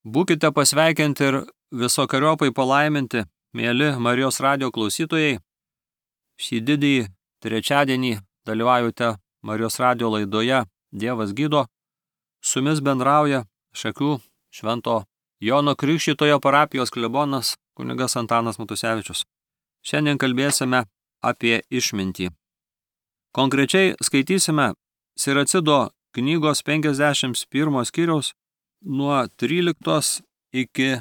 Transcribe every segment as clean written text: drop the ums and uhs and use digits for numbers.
Būkite pasveikinti ir visokiojopai palaiminti, mėly Marijos radijo klausytojai. Šį didįjį trečiadienį dalyvaujate Marijos radijo laidoje Dievas gydo. Su jumis bendrauja Šakių Švento Jono Krikštytojo parapijos klebonas kunigas Antanas Matusevičius. Šiandien kalbėsime apie išmintį. Konkrečiai skaitysime Siracido knygos 51 skyriaus nuo 13 iki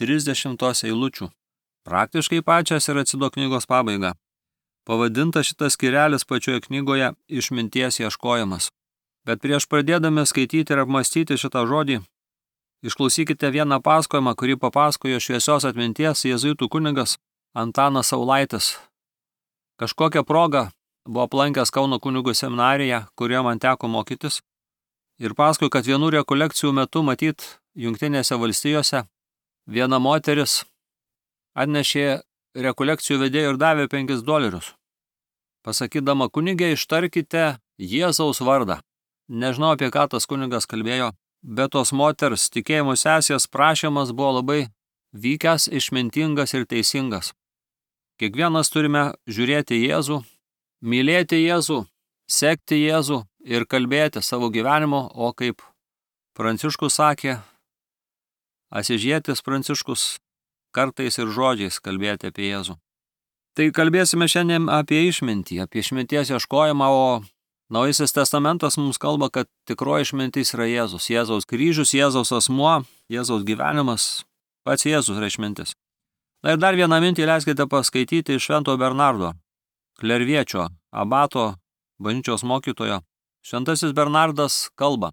30 eilučių. Praktiškai pačią Siracido knygos pabaigą. Pavadinta šitas skyrelis pačioje knygoje išminties ieškojimas. Bet prieš pradėdami skaityti ir apmastyti šitą žodį, išklausykite vieną pasakojimą, kurį papasakojo šviesios atminties jėzuitų kunigas Antanas Saulaitis. Kažkokią progą buvo aplankęs Kauno kunigų seminariją, kurioje man teko mokytis, ir pasakojo, kad vienų rekolekcijų metu matyt Jungtinėse valstijose viena moteris atnešė rekolekcijų vedėjų ir davė $5. Pasakydama: kunigė, ištarkite Jėzaus vardą. Nežinau, apie ką tas kunigas kalbėjo, bet tos moters tikėjimo sesės prašymas buvo labai vykęs, išmintingas ir teisingas. Kiekvienas turime žiūrėti Jėzų, mylėti Jėzų, sekti Jėzų ir kalbėti savo gyvenimu, o kaip Pranciškus sakė, Asyžietis Pranciškus, kartais ir žodžiais kalbėti apie Jėzų. Tai kalbėsime šiandien apie išmintį, apie išminties ieškojimą, o Naujasis testamentas mums kalba, kad tikroji išmintis yra Jėzus. Jėzaus kryžius, Jėzaus asmuo, Jėzaus gyvenimas, pats Jėzus yra išmintis. Na ir dar vieną mintį leiskite paskaityti iš Švento Bernardo, klerviečio, abato, bažnyčios mokytojo. Šventasis Bernardas kalba: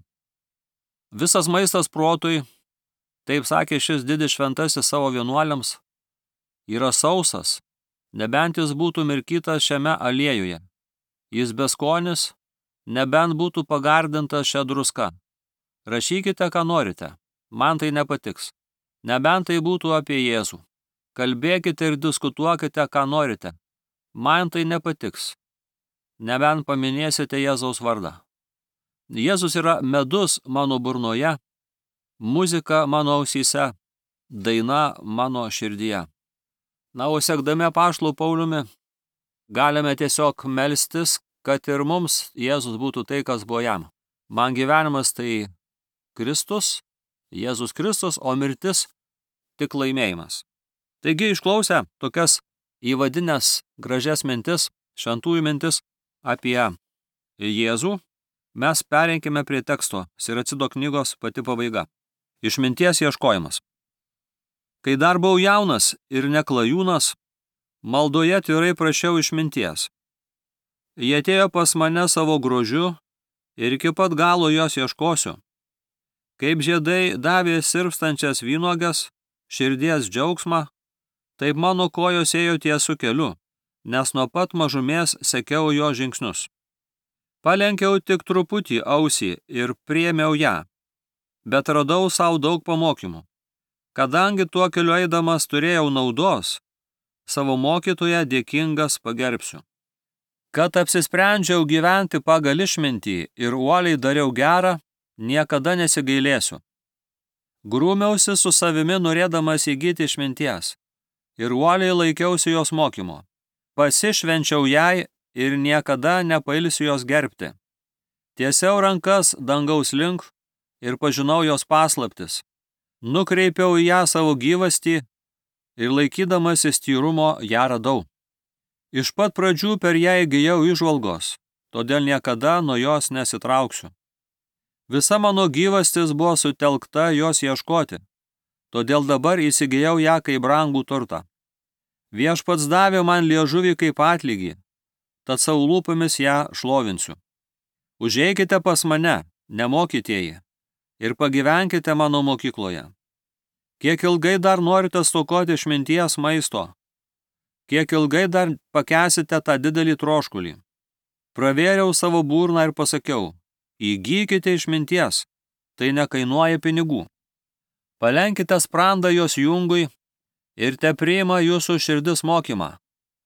visas maistas protui, taip sakė šis didis šventasis savo vienuoliams, yra sausas, nebent jis būtų mirkytas šiame aliejuje. Jis beskonis, nebent būtų pagardintas šią druską. Rašykite, ką norite, man tai nepatiks. Nebent tai būtų apie Jėzų. Kalbėkite ir diskutuokite, ką norite, man tai nepatiks. Nebent paminėsite Jėzaus vardą. Jėzus yra medus mano burnoje, muzika mano ausyse, daina mano širdyje. Na, o sekdami apaštalo Pauliumi, galime tiesiog melstis, kad ir mums Jėzus būtų tai, kas buvo jam. Man gyvenimas tai Kristus, Jėzus Kristus, o mirtis tik laimėjimas. Taigi, išklausę tokias įvadinės gražias mintis, šventųjų mintis apie Jėzų, mes pereikime prie teksto, Siracido knygos pati pabaiga. Išminties ieškojimas. Kai dar buvau jaunas ir neklajūnas, maldoje tvirtai prašiau išminties. Jie atėjo pas mane savo grožiu ir iki pat galo jos ieškosiu. Kaip žiedai davė sirpstančias vynuoges, širdies džiaugsmą, taip mano kojos ėjo tiesiu keliu, nes nuo pat mažumės sekiau jo žingsnius. Palenkiau tik truputį ausį ir priėmiau ją, bet radau savo daug pamokymų. Kadangi tuo keliu eidamas turėjau naudos, savo mokytoją dėkingas pagerbsiu. Kad apsisprendžiau gyventi pagal išmintį ir uoliai dariau gerą, niekada nesigailėsiu. Grūmiausi su savimi norėdamas įgyti išminties ir uoliai laikiausi jos mokymo. Pasišvenčiau jai ir niekada nepailsiu jos gerbti. Tiesiau rankas dangaus link ir pažinau jos paslaptis. Nukreipiau į ją savo gyvastį ir laikydamasis tyrumo ją radau. Iš pat pradžių per ją įgijau įžvalgos, todėl niekada nuo jos nesitrauksiu. Visa mano gyvastis buvo sutelkta jos ieškoti, todėl dabar įsigijau ją kaip brangų turtą. Viešpats davė man liežuvį kaip atlygį, tad savo lūpomis ją šlovinsiu. Užeikite pas mane, nemokytieji, ir pagyvenkite mano mokykloje. Kiek ilgai dar norite stokoti išminties maisto? Kiek ilgai dar pakęsite tą didelį troškulį? Pravėriau savo burną ir pasakiau: įgykite išminties, tai nekainuoja pinigų. Palenkite sprandą jos jungui ir tepriima jūsų širdis mokymą.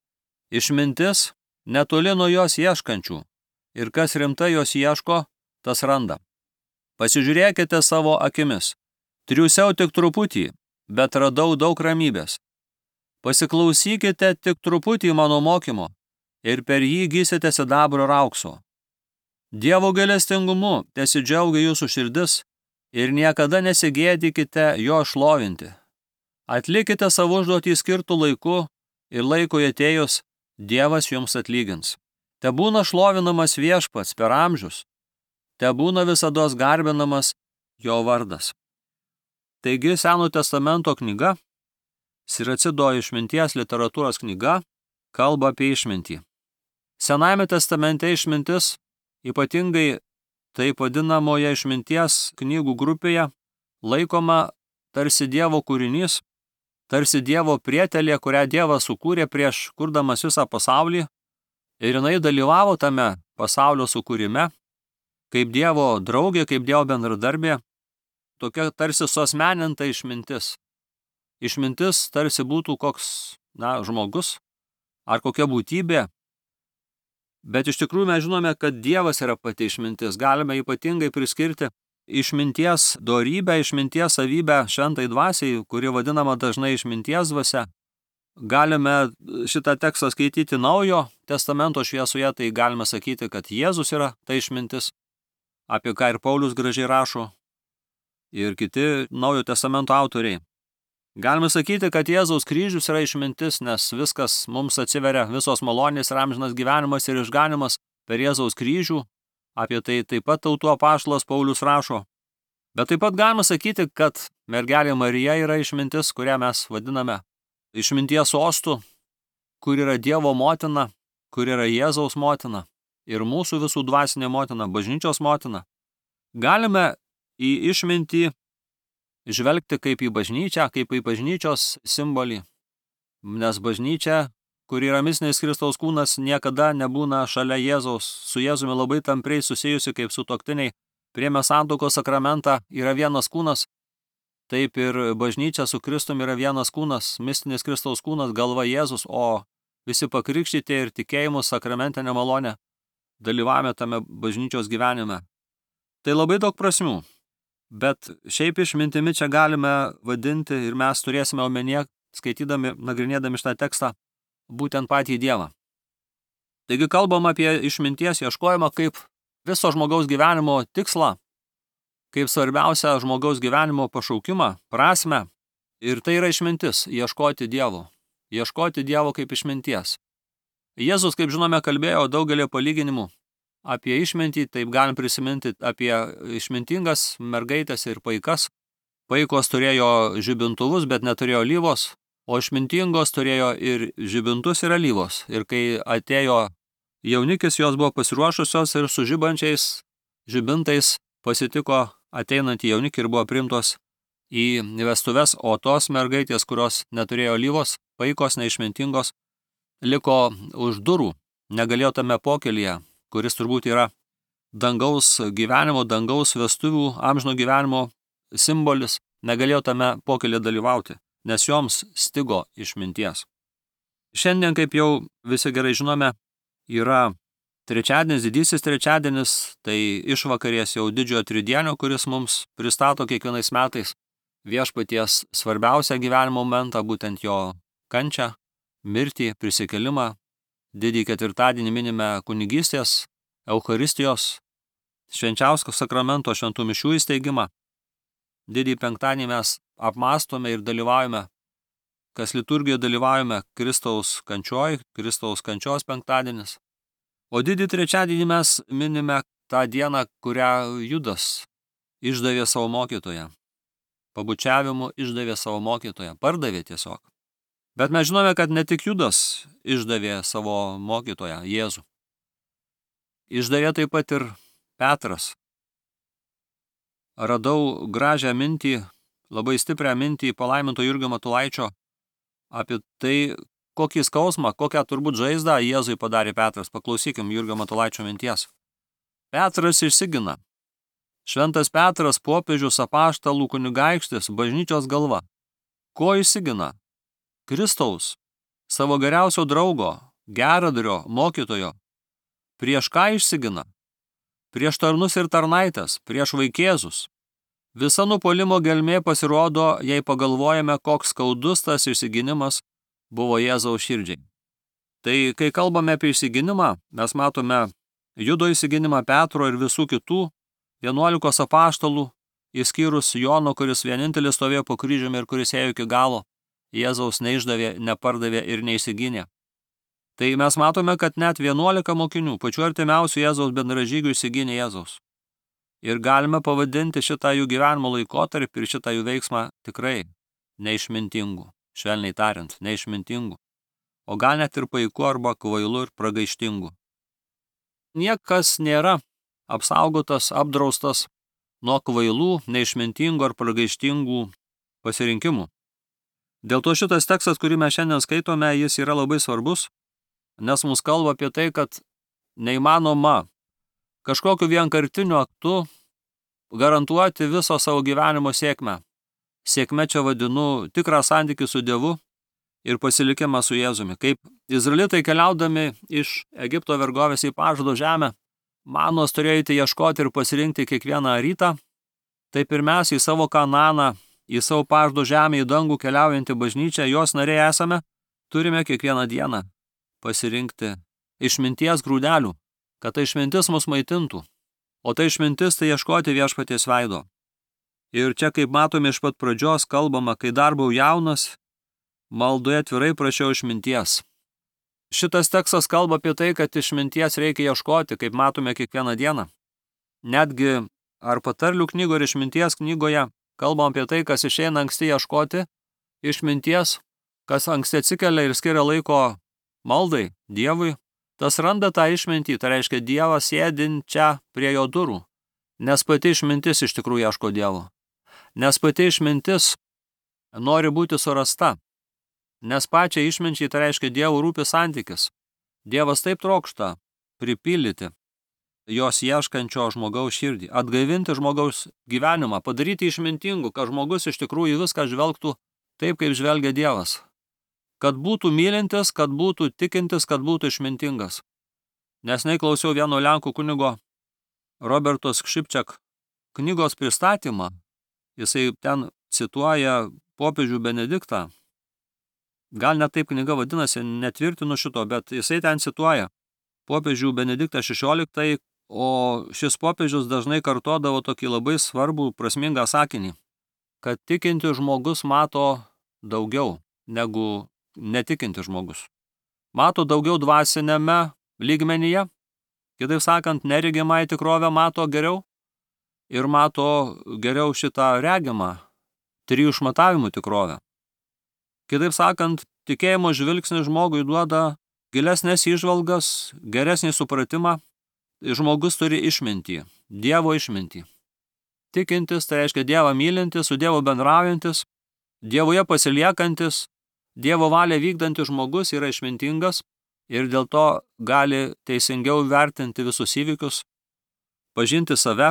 Išmintis netoli nuo jos ieškančių, ir kas rimtai jos ieško, tas randa. Pasižiūrėkite savo akimis, Triūsiau tik truputį, bet radau daug ramybės. Pasiklausykite tik truputį mano mokymo ir per jį gysite sidabro ir aukso. Dievo gailestingumu tesidžiaugia jūsų širdis ir niekada nesigėdykite jo šlovinti. Atlikite savo užduotį skirtų laiku ir laikui atėjus Dievas jums atlygins. Tebūna šlovinamas Viešpats per amžius, tebūna visados garbinamas jo vardas. Taigi Senojo testamento knyga, Siracido išminties literatūros knyga, kalba apie išmintį. Senajame testamente išmintis, ypatingai taip vadinamoje išminties knygų grupėje, laikoma tarsi Dievo kūrinys, tarsi Dievo prietelė, kurią Dievas sukūrė prieš kurdamas visą pasaulį, ir jinai dalyvavo tame pasaulio sukūrime, kaip Dievo draugė, kaip Dievo bendradarbė, tokia tarsi suasmeninta išmintis. Išmintis tarsi būtų koks, žmogus ar kokia būtybė, bet iš tikrųjų mes žinome, kad Dievas yra pati išmintis. Galime ypatingai priskirti išminties dorybę, išminties savybę šventai dvasiai, kuri vadinama dažnai išminties dvasia. Galime šitą tekstą skaityti Naujojo testamento šviesoje, tai galime sakyti, kad Jėzus yra ta išmintis, apie ką ir Paulius gražiai rašo, ir kiti Naujojo testamento autoriai. Galime sakyti, kad Jėzaus kryžius yra išmintis, nes viskas mums atsiveria, visos malonės ir amžinas gyvenimas ir išganimas per Jėzaus kryžių. Apie tai taip pat tautų apaštalas Paulius rašo. Bet taip pat galime sakyti, kad mergelė Marija yra išmintis, kurią mes vadiname išminties sostu, kur yra Dievo motina, kur yra Jėzaus motina ir mūsų visų dvasinė motina, bažnyčios motina. Galime į išmintį žvelgti kaip į bažnyčią, kaip į bažnyčios simbolį, nes bažnyčia, kur yra mistinis Kristaus kūnas, niekada nebūna šalia Jėzaus, su Jėzumi labai tampriai susijusi kaip sutuoktiniai, priėmę santuokos sakramentą, yra vienas kūnas, taip ir bažnyčia su Kristumi yra vienas kūnas, mistinis Kristaus kūnas, galva Jėzus, o visi pakrikštyti ir tikėjimu sakramentinę malonę dalyvavome tame bažnyčios gyvenime. Tai labai daug prasmių. Bet šiaip išmintimi čia galime vadinti ir mes turėsime omenyje, skaitydami, nagrinėdami šitą tekstą, būtent patį Dievą. Taigi kalbam apie išminties ieškojimą kaip viso žmogaus gyvenimo tikslą, kaip svarbiausią žmogaus gyvenimo pašaukimą, prasmę. Ir tai yra išmintis, ieškoti Dievo. Ieškoti Dievo kaip išminties. Jėzus, kaip žinome, kalbėjo daugelį palyginimų apie išmintį, taip galim prisiminti apie išmintingas mergaitės ir paikas. Paikos turėjo žibintuvus, bet neturėjo alyvos, o išmintingos turėjo ir žibintus ir alyvos. Ir kai atėjo jaunikis, jos buvo pasiruošusios ir su žibančiais žibintais pasitiko ateinantį jaunikį ir buvo priimtos į vestuves, o tos mergaitės, kurios neturėjo alyvos, paikos neišmintingos, liko už durų, negalėjo tame pokelyje, kuris turbūt yra dangaus gyvenimo, dangaus vestuvių, amžino gyvenimo simbolis, negalėjo tame pokelyje dalyvauti, nes joms stigo išminties. Šiandien, kaip jau visi gerai žinome, yra trečiadienis, didysis trečiadienis, tai išvakarės jau didžiojo tridienio, kuris mums pristato kiekvienais metais viešpaties svarbiausią gyvenimo momentą, būtent jo kančią, mirtį, prisikėlimą. Didįjį ketvirtadienį minime kunigystės, Eucharistijos, švenčiausio sakramento, šventų mišių įsteigimą. Didįjį penktadienį mes apmąstome ir dalyvaujame, kas liturgijoje dalyvaujame Kristaus kančioj, Kristaus kančios penktadienis. O didįjį trečiadienį mes minime tą dieną, kurią Judas išdavė savo mokytoją. Pabučiavimu išdavė savo mokytoją, pardavė tiesiog. Bet mes žinome, kad ne tik Judas išdavė savo mokytoją, Jėzų. Išdavė taip pat ir Petras. Radau gražią mintį, labai stiprią mintį palaiminto Jurgio Matulaičio apie tai, kokį skausmą, kokią turbūt žaizdą Jėzui padarė Petras. Paklausykim Jurgio Matulaičio minties. Petras išsigina. Šventas Petras, popiežius, apaštalų kunigaikštis, bažnyčios galva. Ko išsigina? Kristaus, savo geriausio draugo, geradario, mokytojo. Prieš ką išsigina? Prieš tarnus ir tarnaitės, prieš vaikėzus. Visa nupuolimo gelmė pasirodo, jei pagalvojame, koks skaudus tas išsiginimas buvo Jėzaus širdžiai. Tai kai kalbame apie išsiginimą, mes matome Judo išsiginimą, Petro ir visų kitų 11 apaštalų, išskyrus Jono, kuris vienintelis stovėjo po kryžiumi ir kuris ėjo iki galo. Jėzaus neišdavė, nepardavė ir neįsigynė. Tai mes matome, kad net 11 mokinių, pačių artimiausių Jėzaus bendražygių įsigynė Jėzaus. Ir galime pavadinti šitą jų gyvenimo laikotarpį ir šitą jų veiksmą tikrai neišmintingu, švelniai tariant, neišmintingu, o gal net ir paiku arba kvailu ir pragaištingu. Niekas nėra apsaugotas, apdraustas nuo kvailų, neišmintingų ar pragaištingų pasirinkimų. Dėl to šitas tekstas, kurį mes šiandien skaitome, jis yra labai svarbus, nes mums kalba apie tai, kad neįmanoma kažkokiu vienkartiniu aktu garantuoti viso savo gyvenimo sėkmę. Sėkme čia vadinu tikrą santykį su Dievu ir pasilikimą su Jėzumi. Kaip izraelitai keliaudami iš Egipto vergovės į pažado žemę, manos turėjo eiti ieškoti ir pasirinkti kiekvieną rytą, taip ir mes į savo Kananą, į savo pažado žemę, į dangų keliaujantį bažnyčią, jos nariai esame, turime kiekvieną dieną pasirinkti išminties grūdelių, kad ta išmintis mus maitintų. O ta išmintis tai ieškoti viešpaties veido. Ir čia, kaip matome iš pat pradžios, kalbama, kai dar buvau jaunas, maldoje atvirai prašiau išminties. Šitas tekstas kalba apie tai, kad išminties reikia ieškoti, kaip matome kiekvieną dieną. Netgi ar patarlių knygoje ir išminties knygoje kalbam apie tai, kas išeina anksti ieškoti išminties, kas anksti atsikelia ir skiria laiko maldai, Dievui, tas randa tą išmintį, tai reiškia Dievą sėdinčią prie jo durų, nes pati išmintis iš tikrųjų ieško Dievo, nes pati išmintis nori būti surasta, nes pačiai išminčiai tai reiškia Dievo rūpi santykis. Dievas taip trokšta pripildyti jos ieškančio žmogaus širdį, atgaivinti žmogaus gyvenimą, padaryti išmintingu, kad žmogus iš tikrųjų viską žvelgtų taip, kaip žvelgia Dievas. Kad būtų mylintis, kad būtų tikintis, kad būtų išmintingas. Neseniai klausiau vieno lenkų kunigo Robertos Šipčiak knygos pristatymą. Jisai ten cituoja popiežių Benediktą. Gal net taip knyga vadinasi, netvirtinu šito, bet jisai ten cituoja popiežių Benediktą XVI, o šis popiežius dažnai kartodavo tokį labai svarbų, prasmingą sakinį, kad tikinti žmogus mato daugiau negu netikinti žmogus. Mato daugiau dvasinėme lygmenyje, kitaip sakant, neregimą tikrovę mato geriau ir mato geriau šitą regimą, trijų išmatavimų tikrovę. Kitaip sakant, tikėjimo žvilgsnis žmogui duoda gilesnės įžvalgas, geresnį supratimą, žmogus turi išmintį, Dievo išmintį. Tikintis, tai reiškia Dievą mylintis, su Dievu bendraujantis, Dievuje pasiliekantis, Dievo valią vykdantis žmogus yra išmintingas ir dėl to gali teisingiau vertinti visus įvykius, pažinti save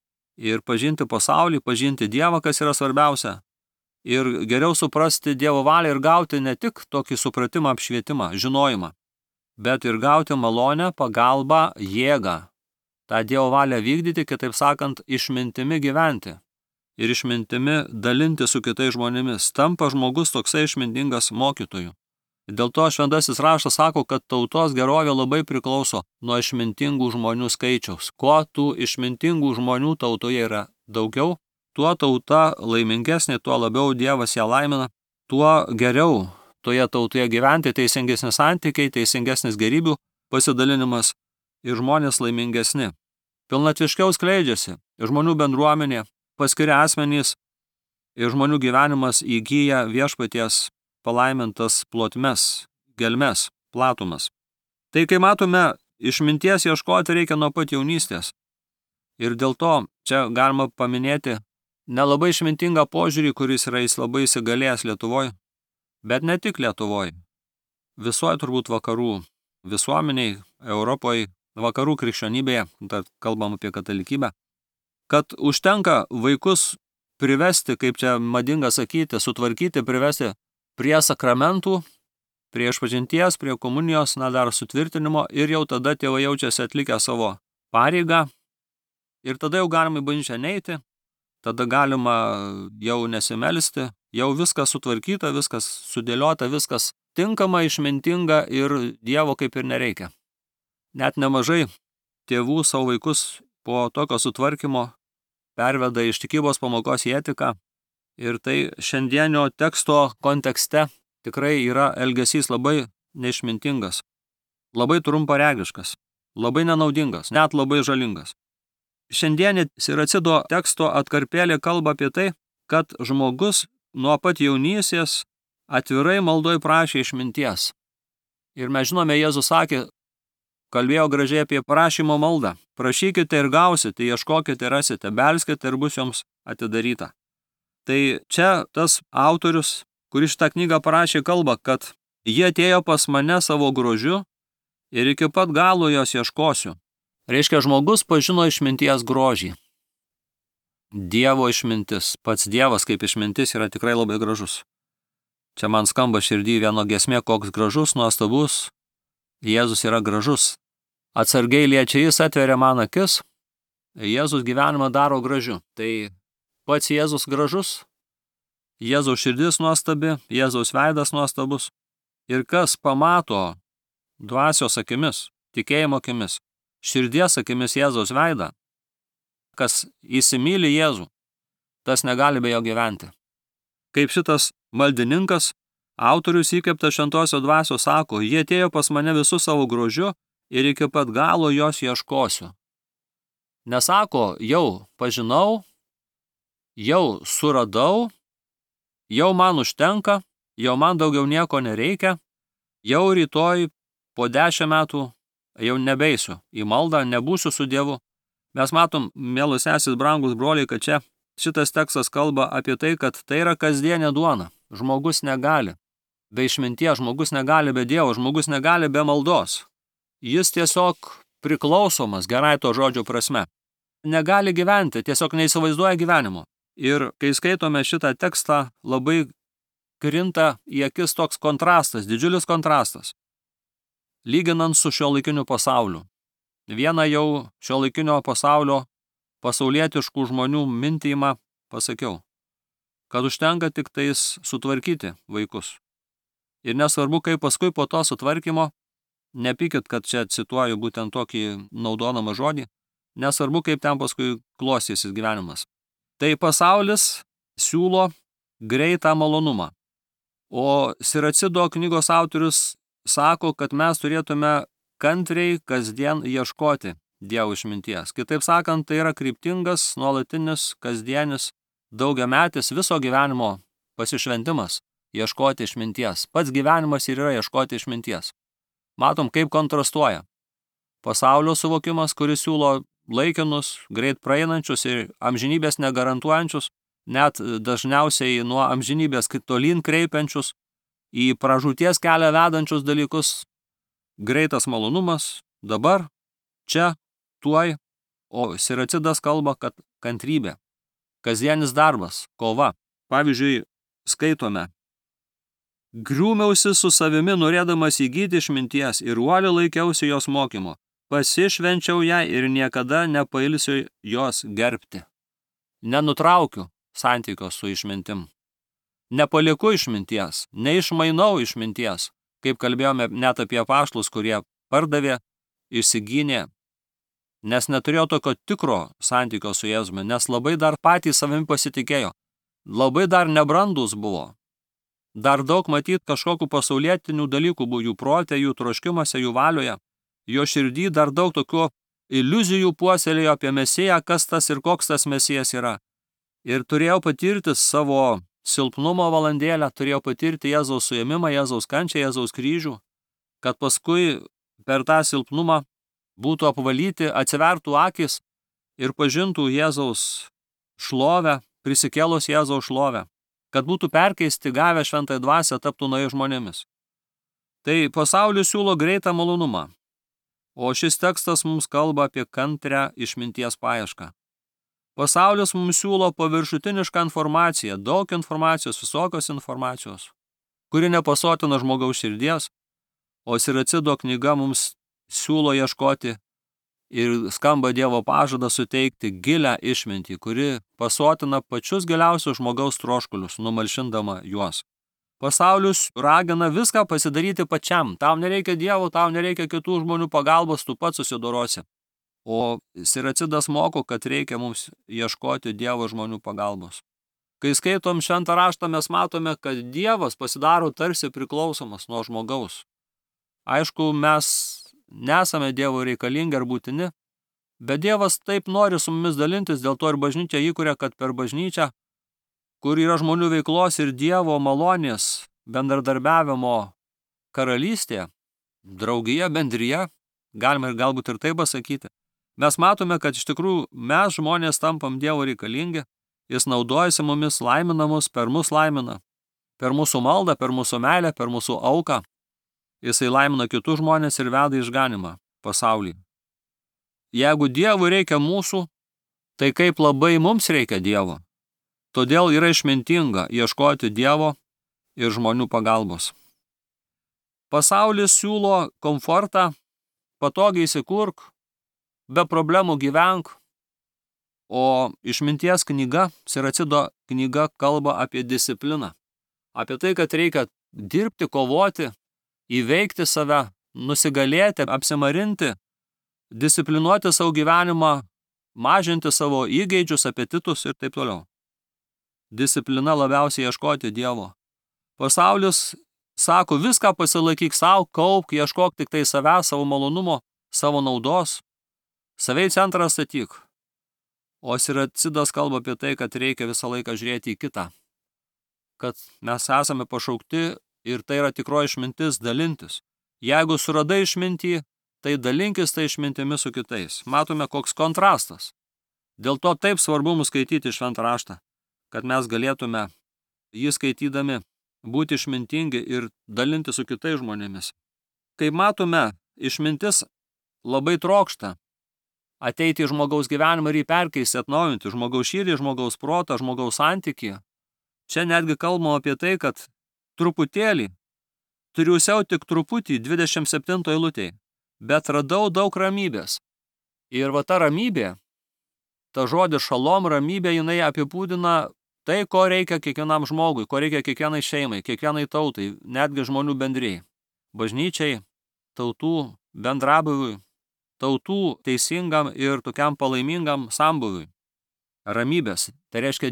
ir pažinti pasaulį, pažinti Dievą, kas yra svarbiausia, ir geriau suprasti Dievo valią ir gauti ne tik tokį supratimą, apšvietimą, žinojimą, bet ir gauti malonę, pagalbą, jėgą, tą Dievo valią vykdyti, kitaip sakant, išmintimi gyventi. Ir išmintimi dalinti su kitais žmonėmis. Tampa žmogus toksai išmintingas mokytojų. Dėl to šventasis raštas sako, kad tautos gerovė labai priklauso nuo išmintingų žmonių skaičiaus. Kuo tų išmintingų žmonių tautoje yra daugiau, tuo tauta laimingesnė, tuo labiau Dievas ją laimina, tuo geriau toje tautoje gyventi, teisingesni santykiai, teisingesnis gerybių pasidalinimas ir žmonės laimingesni. Pilnatviškiau skleidžiasi žmonių bendruomenė, paskiri asmenys ir žmonių gyvenimas įgyja viešpaties palaimintas plotmes, gelmes, platumas. Tai kai matome, išminties ieškoti reikia nuo pat jaunystės. Ir dėl to čia galima paminėti nelabai išmintingą požiūrį, kuris yra labai įsigalėjęs Lietuvoje, bet ne tik Lietuvoje. Visoje turbūt vakarų visuomeniai, Europoje, vakarų krikščionybėje, tad kalbam apie katalikybę, kad užtenka vaikus privesti, kaip čia madinga sakyti, sutvarkyti, privesti prie sakramentų, prie išpažinties, prie komunijos, dar sutvirtinimo ir jau tada tėvai jaučiasi atlikę savo pareigą ir tada jau galima į bažnyčią neiti, tada galima jau nesimelsti, jau viskas sutvarkyta, viskas sudėliota, viskas tinkama, išmintinga ir Dievo kaip ir nereikia. Net nemažai tėvų savo vaikus po tokio sutvarkymo perveda iš tikybos pamokos į etiką ir tai šiandienio teksto kontekste tikrai yra elgesys labai neišmintingas, labai trumparegiškas, labai nenaudingas, net labai žalingas. Šiandienė Siracido teksto atkarpėlė kalba apie tai, kad žmogus nuo pat jaunystės atvirai maldoj prašė išminties. Ir mes žinome, Jėzus sakė, kalbėjo gražiai apie prašymo maldą. Prašykite ir gausite, ieškokite ir rasite, belskite ir bus jums atidaryta. Tai čia tas autorius, kuris šitą knygą parašė, kalba, kad jie atėjo pas mane savo grožiu ir iki pat galo jos ieškosiu. Reiškia, žmogus pažino išminties grožį. Dievo išmintis, pats Dievas kaip išmintis yra tikrai labai gražus. Čia man skamba širdį vieno giesmė, koks gražus, nuostabus. Jėzus yra gražus. Atsargiai liečia jis, atveria man akis. Jėzus gyvenimą daro gražiu. Tai pats Jėzus gražus, Jėzaus širdis nuostabi, Jėzaus veidas nuostabus. Ir kas pamato dvasios akimis, tikėjimo akimis, širdies akimis Jėzaus veidą, kas įsimyli Jėzų, tas negali be jo gyventi. Kaip šitas maldininkas, autorius įkvėptas šventosios dvasios sako, jie atėjo pas mane visu savo grožiu ir iki pat galo jos ieškosiu. Nesako, jau pažinau, jau suradau, jau man užtenka, jau man daugiau nieko nereikia, jau rytoj po 10 metų jau nebeisiu į maldą, nebūsiu su Dievu. Mes matom, mielos sesės, brangus broliai, kad čia šitas tekstas kalba apie tai, kad tai yra kasdienė duona. Žmogus negali be išminties, žmogus negali be Dievo, žmogus negali be maldos. Jis tiesiog priklausomas, gerai to žodžio prasme. Negali gyventi, tiesiog neįsivaizduoja gyvenimo. Ir kai skaitome šitą tekstą, labai krinta į akis toks kontrastas, didžiulis kontrastas, lyginant su šiuolaikiniu pasauliu. Vieną jau šiuolaikinio pasaulio pasaulietiškų žmonių mintymą pasakiau, kad užtenka tik tais sutvarkyti vaikus. Ir nesvarbu, kaip paskui po to sutvarkymo, nepykit, kad čia cituoju būtent tokį naudodamą žodį, nesvarbu, kaip ten paskui klostysis gyvenimas. Tai pasaulis siūlo greitą malonumą. O Siracido knygos autorius sako, kad mes turėtume kantriai kasdien ieškoti Dievo išminties. Kitaip sakant, tai yra kryptingas, nuolatinis, kasdienis, daugiametis viso gyvenimo pasišventimas ieškoti išminties. Pats gyvenimas ir yra ieškoti išminties. Matom, kaip kontrastuoja pasaulio suvokimas, kuris siūlo laikinus, greit praeinančius ir amžinybės negarantuojančius, net dažniausiai nuo amžinybės tolyn kreipiančius, į pražūties kelią vedančius dalykus, greitas malonumas, dabar, čia, tuoj, o Siracidas kalba, kad kantrybė, kasdienis darbas, kova. Pavyzdžiui, skaitome, griūmiausi su savimi norėdamas įgyti išminties ir uoliai laikiausi jos mokymo, pasišvenčiau ją ir niekada nepailsiu jos gerbti. Nenutraukiu santykio su išmintim. Nepalieku išminties, neišmainau išminties, kaip kalbėjome net apie apaštalus, kurie pardavė, išsigynė, nes neturėjo tokio tikro santykio su Jėzumi, nes labai dar patys savimi pasitikėjo, labai dar nebrandus buvo, dar daug matyt kažkokių pasaulietinių dalykų buvo jų prote, jų troškimuose, jų valioje, jo širdį dar daug tokių iliuzijų puoselėjo apie Mesiją, kas tas ir koks tas Mesijas yra. Ir turėjau patirti savo silpnumo valandėlę, turėjau patirti Jėzaus suėmimą, Jėzaus kančią, Jėzaus kryžių, kad paskui per tą silpnumą būtų apvalyti, atsivertų akis ir pažintų Jėzaus šlovę, prisikėlus Jėzaus šlovę, kad būtų perkeisti gavę šventąją dvasią, taptų naujais žmonėmis. Tai pasaulis siūlo greitą malonumą, o šis tekstas mums kalba apie kantrią išminties paiešką. Pasaulis mums siūlo paviršutinišką informaciją, daug informacijos, visokios informacijos, kuri nepasotina žmogaus širdies, o Siracido knyga mums siūlo ieškoti ir skamba Dievo pažadas suteikti gilią išmintį, kuri pasotina pačius giliausius žmogaus troškulius, numalšindama juos. Pasaulis ragina viską pasidaryti pačiam. Tau nereikia Dievo, tau nereikia kitų žmonių pagalbos, tu pats susidorosi. O Siracidas moko, kad reikia mums ieškoti Dievo žmonių pagalbos. Kai skaitom šventą raštą, mes matome, kad Dievas pasidaro tarsi priklausomas nuo žmogaus. Aišku, mes nesame Dievo reikalingi ar būtini, bet Dievas taip nori su mumis dalintis, dėl to ir bažnyčia įkuria, kad per bažnyčią, kur yra žmonių veiklos ir Dievo malonės bendradarbiavimo karalystė, draugija, bendrija, galima ir galbūt ir taip pasakyti, mes matome, kad iš tikrųjų mes žmonės tampam Dievo reikalingi, jis naudojasi mumis, laimina mus, per mus laimina, per mūsų maldą, per mūsų meilę, per mūsų auką. Jisai laimina kitus žmonės ir veda išganimą pasaulį. Jeigu Dievui reikia mūsų, tai kaip labai mums reikia Dievo. Todėl yra išmintinga ieškoti Dievo ir žmonių pagalbos. Pasaulis siūlo komfortą, patogiai įsikurk, be problemų gyvenk, o išminties knyga, Siracido knyga kalba apie discipliną, apie tai, kad reikia dirbti, kovoti, įveikti save, nusigalėti, apsimarinti, disciplinuoti savo gyvenimą, mažinti savo įgeidžius, apetitus ir taip toliau. Disciplina labiausiai ieškoti Dievo. Pasaulis sako, viską pasilaikyk savo, kaupk, ieškok tik tai savęs, savo malonumo, savo naudos, save į centrą statyk. O Siracidas kalba apie tai, kad reikia visą laiką žiūrėti į kitą, kad mes esame pašaukti ir tai yra tikroji išmintis dalintis. Jeigu suradai išmintį, tai dalinkis tai išmintimi su kitais. Matome, koks kontrastas. Dėl to taip svarbu mums skaityti šventą raštą, kad mes galėtume jį skaitydami būti išmintingi ir dalinti su kitais žmonėmis. Kaip matome, išmintis labai trokšta ateiti į žmogaus gyvenimą ir jį perkeisti, atnaujinti žmogaus širdį, žmogaus protą, žmogaus santykį. Čia netgi kalbama apie tai, kad truputėlį, triūsiau tik truputį 27 eilutėje, bet radau daug ramybės. Ir va ta ramybė, ta žodis šalom, ramybė, jinai apibūdina tai, ko reikia kiekvienam žmogui, ko reikia kiekvienai šeimai, kiekvienai tautai, netgi žmonių bendrijai, bažnyčiai, tautų bendrabūviui, tautų teisingam ir tokiam palaimingam sambuviui. Ramybės, tai reiškia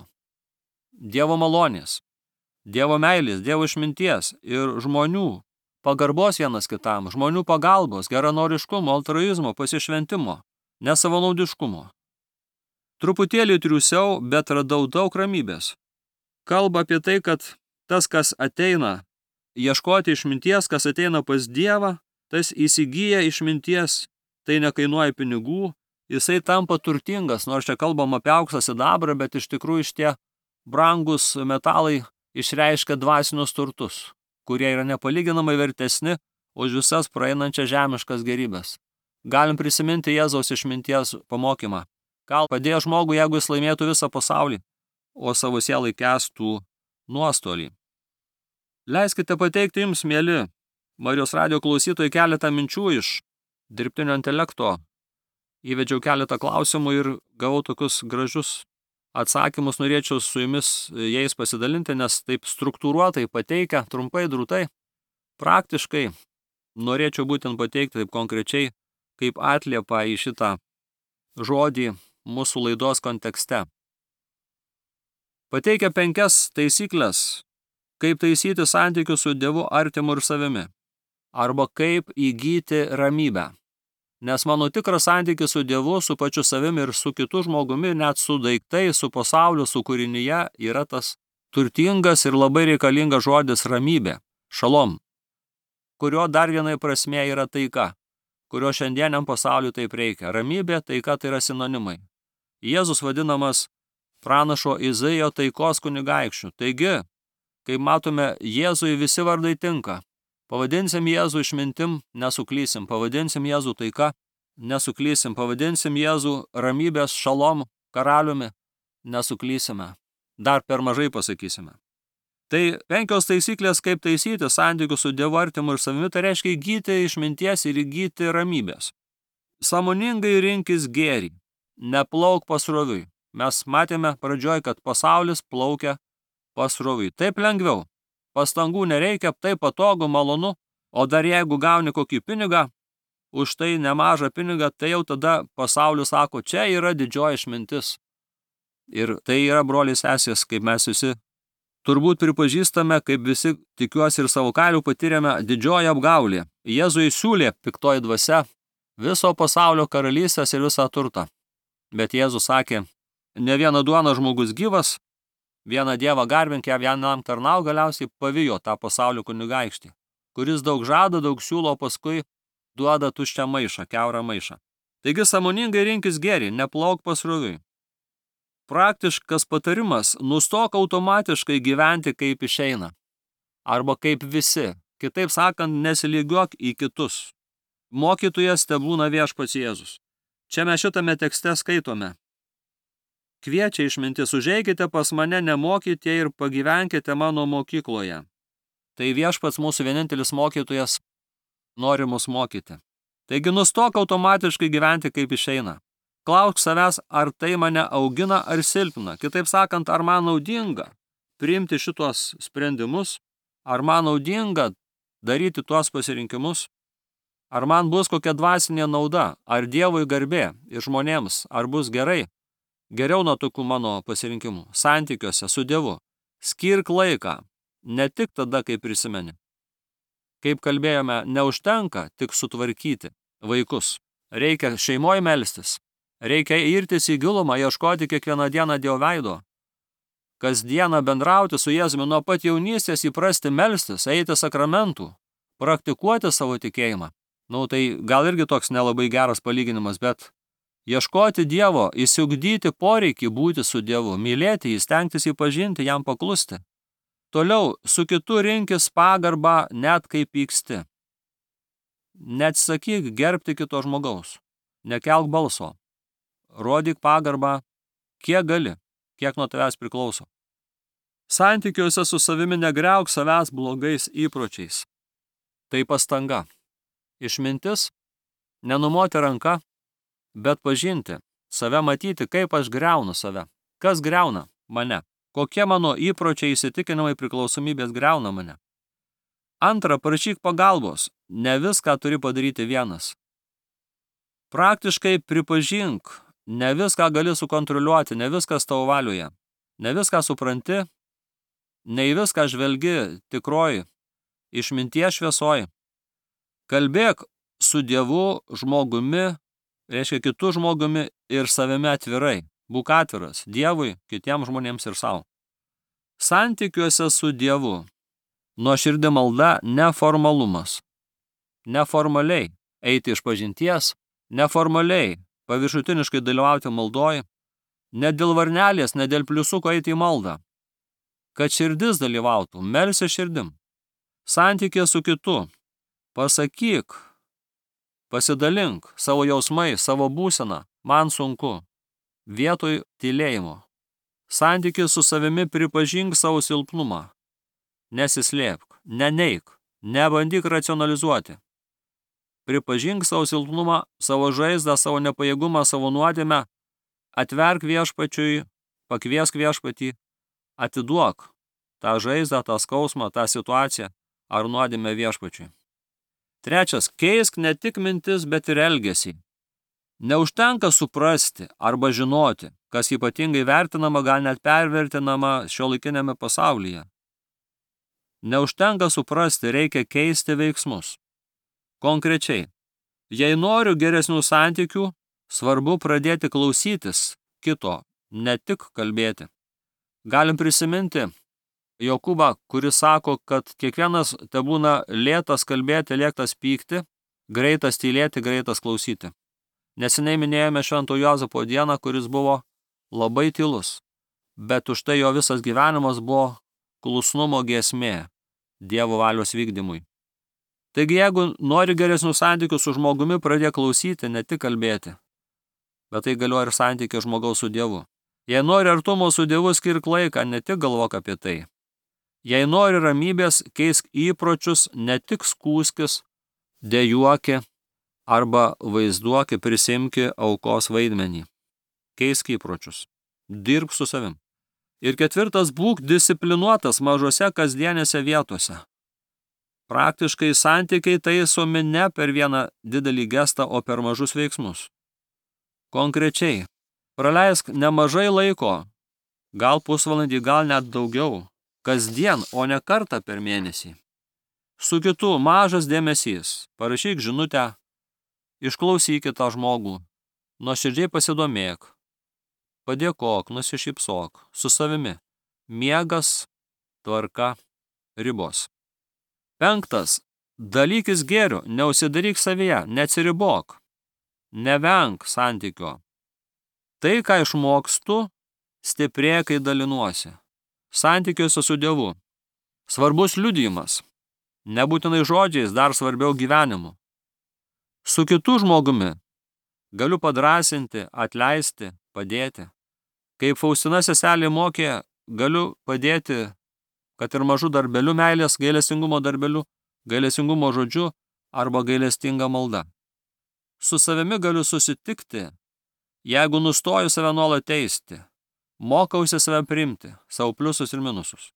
Dievo malonės, Dievo meilės, Dievo išminties ir žmonių pagarbos vienas kitam, žmonių pagalbos, geranoriškumo, altruizmo, pasišventimo, nesavanaudiškumo. Truputėlį triūsiau, bet radau daug ramybės. Kalba apie tai, kad tas, kas ateina ieškoti išminties, kas ateina pas Dievą, tas įsigyja išminties, tai nekainuoja pinigų, jisai tampa turtingas, nors čia kalbam apie auksą, sidabrą, bet iš tikrųjų šitie brangus metalai išreiškia dvasinius turtus, kurie yra nepalyginamai vertesni už visas praeinančias žemiškas gerybės. Galim prisiminti Jėzaus išminties pamokymą. Gal padėjo žmogui, jeigu jis laimėtų visą pasaulį, o savo sielai kęstų nuostolį. Leiskite pateikti jums, mieli Marijos radijo klausytojai, keletą minčių iš dirbtinio intelekto. Įvedžiau keletą klausimų ir gavau tokius gražius atsakymus, norėčiau su jumis jais pasidalinti, nes taip struktūruotai pateikia, trumpai, drūtai, praktiškai norėčiau būtent pateikti taip konkrečiai, kaip atliepą į šitą žodį mūsų laidos kontekste. Pateikia 5 taisyklės, kaip taisyti santykius su Dievu, artimu ir savimi, arba kaip įgyti ramybę. Nes mano tikras santykis su Dievu, su pačiu savimi ir su kitu žmogumi, net su daiktai, su pasauliu, su kūrinyje, yra tas turtingas ir labai reikalingas žodis ramybė, šalom, kurio dar vienai prasmė yra taika, kurio šiandieniam pasauliu taip reikia. Ramybė, taika tai yra sinonimai. Jėzus vadinamas pranašo Izaijo taikos kunigaikščiu. Taigi, kaip matome, Jėzui visi vardai tinka. Pavadinsim Jėzų išmintim, nesuklysim. Pavadinsim Jėzų taika, nesuklysim. Pavadinsim Jėzų ramybės šalom karaliumi, nesuklysime. Dar per mažai pasakysime. Tai 5 taisyklės, kaip taisyti santykius su Dievu, artimu ir savimi, tai reiškia įgyti išminties ir įgyti ramybės. Sąmoningai rinkis gėrį, neplauk pasroviui. Mes matėme pradžioj, kad pasaulis plaukia pasroviui. Taip lengviau. Pastangų nereikia, taip patogu, malonu, o dar jeigu gauni kokį pinigą, už tai nemažą pinigą, tai jau tada pasaulis sako, čia yra didžioji išmintis. Ir tai yra broliai sesės, kaip mes visi turbūt pripažįstame, kaip visi, tikiuosi ir savo kailiu patyrėme, didžioji apgaulė. Jėzui siūlė piktoji dvasia viso pasaulio karalystės ir visą turtą. Bet Jėzus sakė, ne vieną duoną žmogus gyvas, vieną dievą garbink, vienam tarnau, galiausiai pavijo tą pasaulio kunigaikštį, kuris daug žada, daug siūlo, paskui duoda tuščią maišą, kiaurą maišą. Taigi sąmoningai rinkis gėrį, neplauk pasroviui. Praktiškas patarimas, nustok automatiškai gyventi kaip išeina, arba kaip visi, kitaip sakant, nesilygiuok į kitus. Mokytojas tebūna viešpats Jėzus. Čia mes šitame tekste skaitome. Kviečia išmintis, užeikite pas mane, nemokite ir pagyvenkite mano mokykloje. Tai viešpats mūsų vienintelis mokytojas nori mus mokyti. Taigi nustok automatiškai gyventi kaip išeina. Klausk savęs, ar tai mane augina ar silpna. Kitaip sakant, ar man naudinga priimti šitos sprendimus, ar man naudinga daryti tuos pasirinkimus, ar man bus kokia dvasinė nauda, ar Dievui garbė ir žmonėms, ar bus gerai, geriau nuo tokių mano pasirinkimų, santykiuose su Dievu. Skirk laiką, ne tik tada, kai prisimeni. Kaip kalbėjome, neužtenka tik sutvarkyti vaikus. Reikia šeimoje melstis. Reikia irtis į gilumą, ieškoti kiekvieną dieną Dievo veido. Kasdieną bendrauti su Jėzumi, nuo pat jaunystės įprasti melstis, eiti sakramentų, praktikuoti savo tikėjimą. Tai gal irgi toks nelabai geras palyginimas, bet ieškoti Dievo, įsiugdyti poreikį būti su Dievu, mylėti jį, stengtis jį pažinti, jam paklusti. Toliau, su kitu rinkis pagarbą, net kai pyksti. Neatsisakyk gerbti kito žmogaus, nekelk balso. Rodyk pagarbą, kiek gali, kiek nuo tavęs priklauso. Santykiuose su savimi negriauk savęs blogais įpročiais. Tai pastanga. Išmintis – nenumoti ranka, bet pažinti, save matyti, kaip aš griaunu save. Kas griauna mane? Kokie mano įpročiai, įsitikinimai, priklausomybės griauna mane? Antra, prašyk pagalbos. Ne viską turi padaryti vienas. Praktiškai pripažink, ne viską gali sukontroliuoti, ne viskas tavo valioje, ne viską supranti, ne į viską žvelgi tikroji, išminties šviesoj. Kalbėk su Dievu, žmogumi, reiškia kitu žmogumi ir savimi atvirai. Būk atviras Dievui, kitiems žmonėms ir savo. Santykiuose su Dievu. Nuoširdi malda neformalumas. Neformaliai eiti iš pažinties, neformaliai paviršutiniškai dalyvauti maldoj, ne dėl varnelės, ne dėl pliusuko eiti į maldą. Kad širdis dalyvautų, melsi širdim. Santykė su kitu. Pasakyk, pasidalink savo jausmai, savo būseną, man sunku. Vietoj tylėjimo. Santykė su savimi, pripažink savo silpnumą. Nesislėpk, neneik, nebandyk racionalizuoti. Pripažink savo silpnumą, savo žaizdą, savo nepajėgumą, savo nuodėmę, atverk viešpačiui, pakviesk viešpatį, atiduok tą žaizdą, tą skausmą, tą situaciją ar nuodėmę viešpačiui. Trečias, keisk ne tik mintis, bet ir elgesį. Neužtenka suprasti arba žinoti, kas ypatingai vertinama, gal net pervertinama šiuolaikinėme pasaulyje. Neužtenka suprasti, reikia keisti veiksmus. Konkrečiai, jei noriu geresnių santykių, svarbu pradėti klausytis kito, ne tik kalbėti. Galim prisiminti Jokūbą, kuris sako, kad kiekvienas tebūna lėtas kalbėti, lėtas pykti, greitas tylėti, greitas klausyti. Neseniai minėjome Švento Juozapo dieną, kuris buvo labai tylus, bet už tai jo visas gyvenimas buvo klusnumo giesmė Dievo valios vykdymui. Taigi, jeigu nori geresnių santykių su žmogumi, pradėk klausyti, ne tik kalbėti, bet tai galioja ir santykio žmogaus su Dievu. Jei nori artumo su Dievu, skirk laiką, ne tik galvok apie tai. Jei nori ramybės, keisk įpročius, ne tik skųskis, dejuoki, arba vaizduoki, prisimki aukos vaidmenį. Keisk įpročius. Dirbk su savim. Ir 4. Būk disciplinuotas mažose kasdienėse vietose. Praktiškai santykiai taisomi ne per vieną didelį gestą, o per mažus veiksmus. Konkrečiai, praleisk nemažai laiko, gal pusvalandį, gal net daugiau, kasdien, o ne kartą per mėnesį. Su kitu mažas dėmesys, parašyk žinutę, išklausyk kitą žmogų, nuoširdžiai pasidomėk, padėkok, nusišypsok, su savimi, miegas, tvarka, ribos. 5. Dalykis gėriu, neužsidaryk savyje, neatsiribok, nevenk santykio. Tai, ką išmokstu, stiprėja, kai dalinuosi. Santykiuose su Dievu. Svarbus liudijimas. Nebūtinai žodžiais, dar svarbiau gyvenimu. Su kitu žmogumi galiu padrąsinti, atleisti, padėti. Kaip Faustina seselė mokė, galiu padėti, kad ir mažų darbelių meilės, gailestingumo darbelių, gailestingumo žodžiu arba gailestinga malda. Su savimi galiu susitikti, jeigu nustoju save nuolat teisti, mokausi save priimti, savo pliusus ir minusus.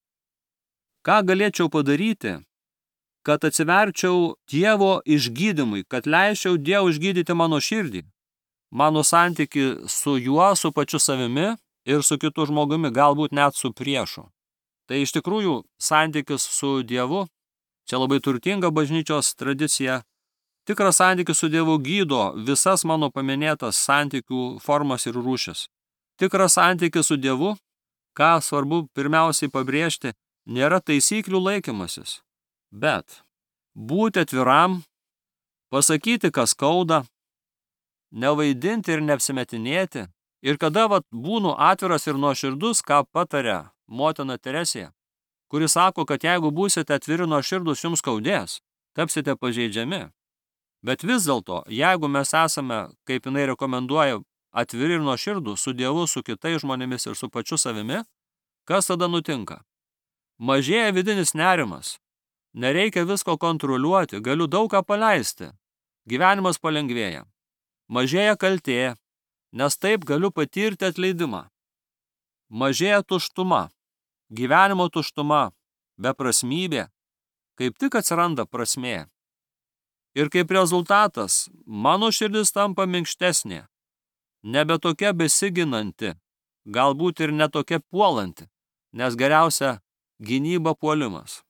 Ką galėčiau padaryti, kad atsiverčiau Dievo išgydymui, kad leisčiau Dievui išgydyti mano širdį, mano santykį su juo, su pačiu savimi ir su kitu žmogumi, galbūt net su priešu. Tai iš tikrųjų santykis su Dievu, čia labai turtinga bažnyčios tradicija, tikras santykis su Dievu gydo visas mano paminėtas santykių formas ir rūšis. Tikras santykis su Dievu, ką svarbu pirmiausiai pabrėžti, nėra taisyklių laikymasis, bet būti atviram, pasakyti, kas skauda, nevaidinti ir neapsimetinėti, ir kada būnu atviras ir nuoširdus, ką pataria motina Teresė, kuri sako, kad jeigu būsite atviri nuoširdus, jums skaudės, tapsite pažeidžiami. Bet vis dėlto, jeigu mes esame, kaip jinai rekomenduoja, atviri ir nuoširdus su Dievu, su kitais žmonėmis ir su pačiu savimi, kas tada nutinka? Mažėja vidinis nerimas. Nereikia visko kontroliuoti, galiu daug ką paleisti. Gyvenimas palengvėja. Mažėja kaltė, nes taip galiu patirti atleidimą. Mažėja tuštuma. Gyvenimo tuštuma, beprasmybė, kaip tik atsiranda prasmė. Ir kaip rezultatas, mano širdis tampa minkštesnė, nebe tokia besiginanti, galbūt ir netokia puolanti, nes geriausia gynyba puolimas.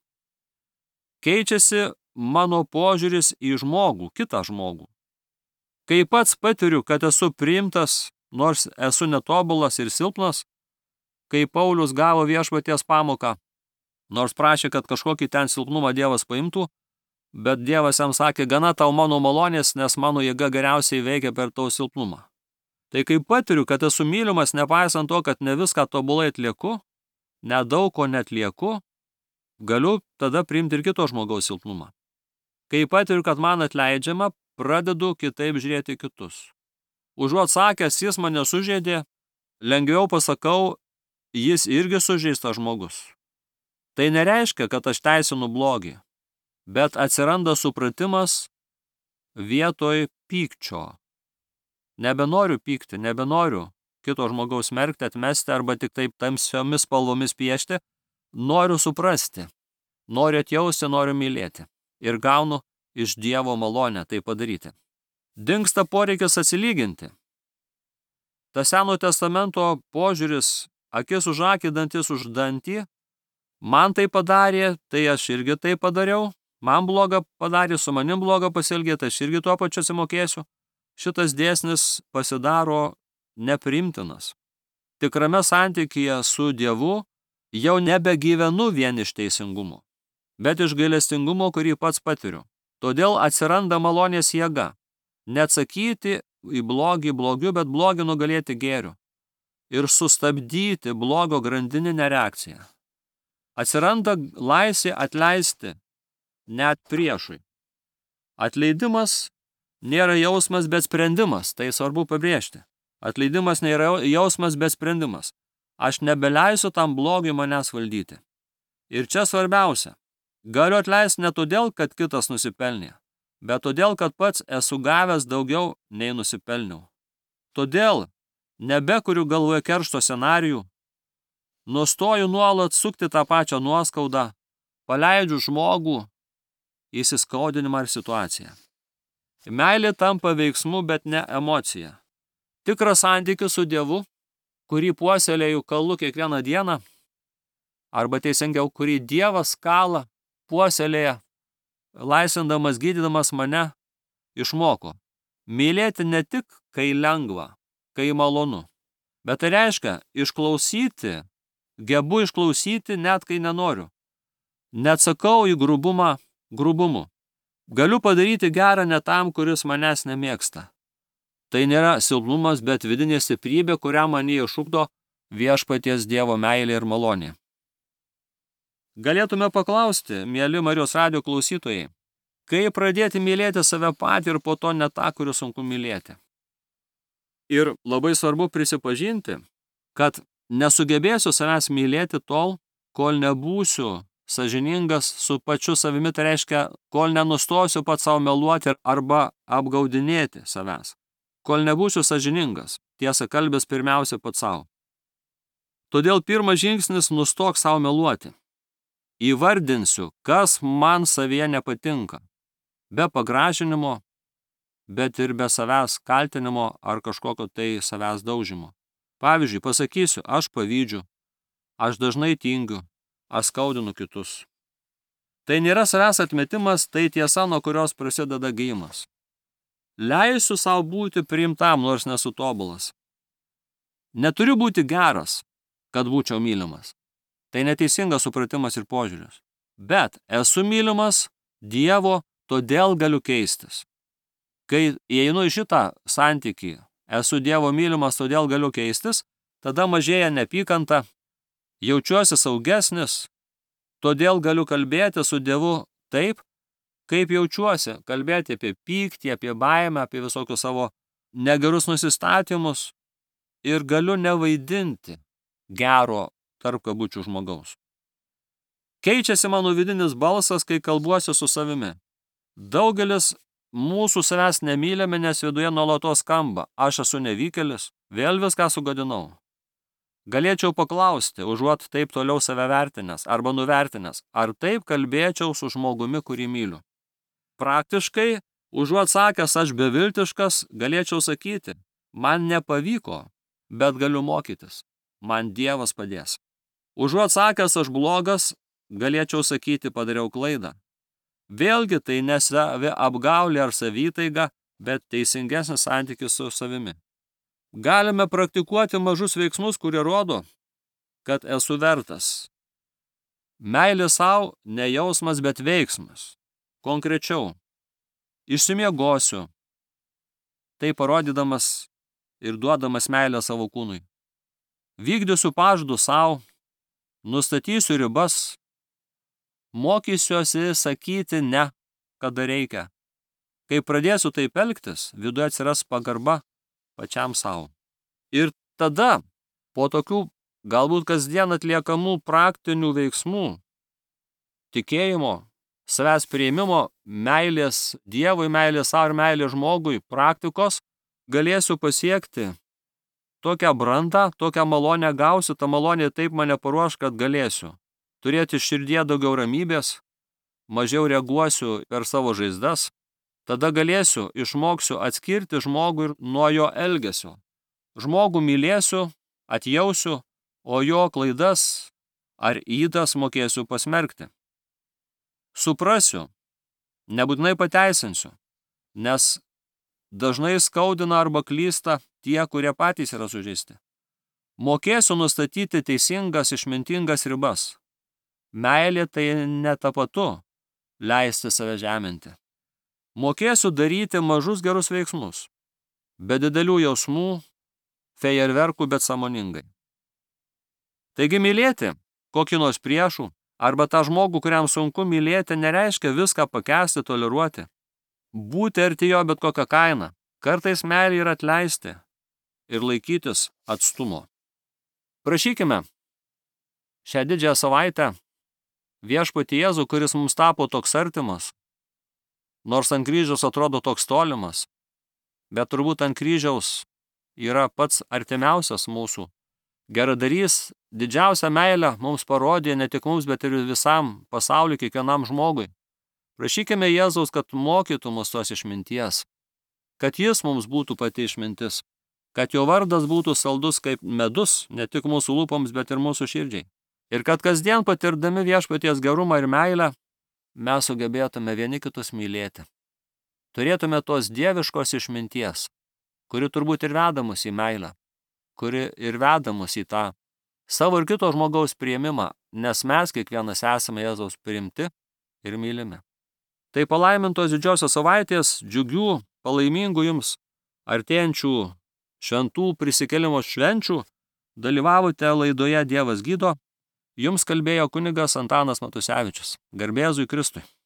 Keičiasi mano požiūris į žmogų, kitą žmogų. Kai pats patiriu, kad esu priimtas, nors esu netobulas ir silpnas, kai Paulius gavo viešpaties pamoką, nors prašė, kad kažkokį ten silpnumą Dievas paimtų, bet Dievas jam sakė, gana tau mano malonės, nes mano jėga geriausiai veikia per tau silpnumą. Tai kai patiriu, kad esu mylimas, nepaisant to, kad ne viską tobulai atlieku, nedaug ko netlieku, galiu tada priimti ir kito žmogaus silpnumą. Kai patiriu, kad man atleidžiama, pradedu kitaip žiūrėti kitus. Užuot sakęs, jis mane sužeidė, lengviau pasakau, jis irgi sužeistas žmogus. Tai nereiškia, kad aš teisinu blogį, bet atsiranda supratimas vietoj pykčio. Nebenoriu pykti, nebenoriu kito žmogaus smerkti, atmesti arba tik taip tamsiomis spalvomis piešti. Noriu suprasti, noriu atjausti, noriu mylėti. Ir gaunu iš Dievo malonę tai padaryti. Dingsta poreikis atsilyginti. Tas Senojo testamento požiūris, akis už akį, dantis už dantį, man tai padarė, tai aš irgi tai padariau, man blogą padarė, su manim blogą pasielgė, tai aš irgi tuo pačiu atsimokėsiu. Šitas dėsnis pasidaro nepriimtinas. Tikrame santykyje su Dievu jau nebegyvenu vien iš teisingumo, bet iš gailestingumo, kurį pats patiriu. Todėl atsiranda malonės jėga. Neatsakyti į blogį blogiu, bet blogį nugalėti gėriu. Ir sustabdyti blogio grandininę reakciją. Atsiranda laisvė atleisti net priešui. Atleidimas nėra jausmas, bet sprendimas, tai svarbu pabrėžti. Atleidimas nėra jausmas, bet sprendimas. Aš nebeleisiu tam blogiui manęs valdyti. Ir čia svarbiausia. Galiu atleisti ne todėl, kad kitas nusipelnė, bet todėl, kad pats esu gavęs daugiau nei nusipelniau. Todėl nebekuriu galvoje keršto scenarijų, nustoju nuolat sukti tą pačią nuoskaudą, paleidžiu žmogų, įsiskaudinimą ir situaciją. Meilė tampa veiksmu, bet ne emocija. Tikras santykis su Dievu, kurį puoselėju kalu kiekvieną dieną, arba teisingiau, kurį Dievas kala, puoselėja, laisvindamas, gydydamas mane, išmoko mylėti ne tik, kai lengva, kai malonu, bet tai reiškia išklausyti, gebu išklausyti net kai nenoriu. Neatsakau į grubumą grubumu. Galiu padaryti gerą ne tam, kuris manęs nemėgsta. Tai nėra silpnumas, bet vidinė stiprybė, kurią manyje išugdo viešpaties Dievo meilė ir malonė. Galėtume paklausti, mieli Marijos radijo klausytojai, kaip pradėti mylėti save patį ir po to ne tą, kurį sunku mylėti. Ir labai svarbu prisipažinti, kad nesugebėsiu savęs mylėti tol, kol nebūsiu sąžiningas su pačiu savimi, tai reiškia, kol nenustosiu pats savo meluoti arba apgaudinėti savęs. Kol nebūsiu sąžiningas, tiesa kalbės pirmiausia pats savo. Todėl pirmas žingsnis nustok savo meluoti. Įvardinsiu, kas man savyje nepatinka, be pagražinimo, bet ir be savęs kaltinimo ar kažkokio tai savęs daužimo. Pavyzdžiui, pasakysiu, aš pavydžiu, aš dažnai tingiu, aš skaudinu kitus. Tai nėra savęs atmetimas, tai tiesa, nuo kurios prasideda gijimas. Leisiu savo būti priimtam, nors nesu tobulas. Neturiu būti geras, kad būčiau mylimas. Tai neteisingas supratimas ir požiūris. Bet esu mylimas Dievo, todėl galiu keistis. Kai įeinu į šitą santykį, esu Dievo mylimas, todėl galiu keistis, tada mažėja neapykanta, jaučiuosi saugesnis, todėl galiu kalbėti su Dievu taip, kaip jaučiuosi, kalbėti apie pyktį, apie baimę, apie visokius savo negerus nusistatymus ir galiu nevaidinti gero tarp kabučių žmogaus. Keičiasi mano vidinis balsas, kai kalbuosi su savimi. Daugelis mūsų savęs nemylime, nes viduje nuolatos skamba, aš esu nevykėlis, vėl viską sugadinau. Galėčiau paklausti, užuot taip toliau save vertinęs arba nuvertinęs, ar taip kalbėčiau su žmogumi, kurį myliu. Praktiškai, užuot sakęs aš beviltiškas, galėčiau sakyti, man nepavyko, bet galiu mokytis, man Dievas padės. Užuot sakęs aš blogas, galėčiau sakyti padariau klaidą. Vėlgi tai ne savi apgaulė ar savytaiga, bet teisingesnis santykis su savimi. Galime praktikuoti mažus veiksmus, kurie rodo, kad esu vertas. Meilė savo ne jausmas, bet veiksmas. Konkrečiau, išsimiegosiu, tai parodydamas ir duodamas meilę savo kūnui. Vykdysiu pažadus savo, nustatysiu ribas, mokysiuosi sakyti ne, kada reikia. Kai pradėsiu taip elgtis, viduje atsiras pagarba pačiam savo. Ir tada, po tokių galbūt kasdien atliekamų praktinių veiksmų, tikėjimo, savęs priėmimo, meilės Dievui, meilės savo ir meilės žmogui, praktikos, galėsiu pasiekti tokią brandą, tokią malonę gausiu, ta malonė taip mane paruoš, kad galėsiu turėti širdie daugiau ramybės, mažiau reaguosiu per savo žaizdas, tada galėsiu, išmoksiu atskirti žmogų nuo jo elgesio. Žmogų mylėsiu, atjausiu, o jo klaidas ar ydas mokėsiu pasmerkti. Suprasiu, nebūtinai pateisinsiu, nes dažnai skaudina arba klysta tie, kurie patys yra sužeisti. Mokėsiu nustatyti teisingas, išmintingas ribas. Meilė tai netapatu leisti save žeminti. Mokėsiu daryti mažus gerus veiksmus, be didelių jausmų, fejerverkų, bet sąmoningai. Taigi mylėti kokį nors priešų arba tą žmogų, kuriam sunku mylėti, nereiškia viską pakęsti, toleruoti. Būti arti jo bet kokią kainą. Kartais meilė yra atleisti ir laikytis atstumo. Prašykime šią didžiąją savaitę viešpatį Jėzų, kuris mums tapo toks artimas, Nors ant kryžiaus atrodo toks tolimas, bet turbūt ant kryžiaus yra pats artimiausias mūsų. Geradarys didžiausią meilę mums parodė ne tik mums, bet ir visam pasauliu, kiekvienam žmogui. Prašykime Jėzaus, kad mokytų mus tos išminties, kad jis mums būtų pati išmintis, kad jo vardas būtų saldus kaip medus, ne tik mūsų lūpoms, bet ir mūsų širdžiai. Ir kad kasdien patirdami viešpaties gerumą ir meilę, mes sugebėtume vieni kitus mylėti. Turėtume tos dieviškos išminties, kuri turbūt ir veda mus į meilę, kuri ir veda mus į tą savo ir kito žmogaus priėmimą, nes mes kiekvienas esame Jėzaus priimti ir mylimi. Tai palaimintos didžiosios savaitės, džiugių, palaimingų jums artėjančių šventų prisikėlimo švenčių. Dalyvavote laidoje Dievas gydo. Jums kalbėjo kunigas Antanas Matusevičius. Garbė Jėzui Kristui.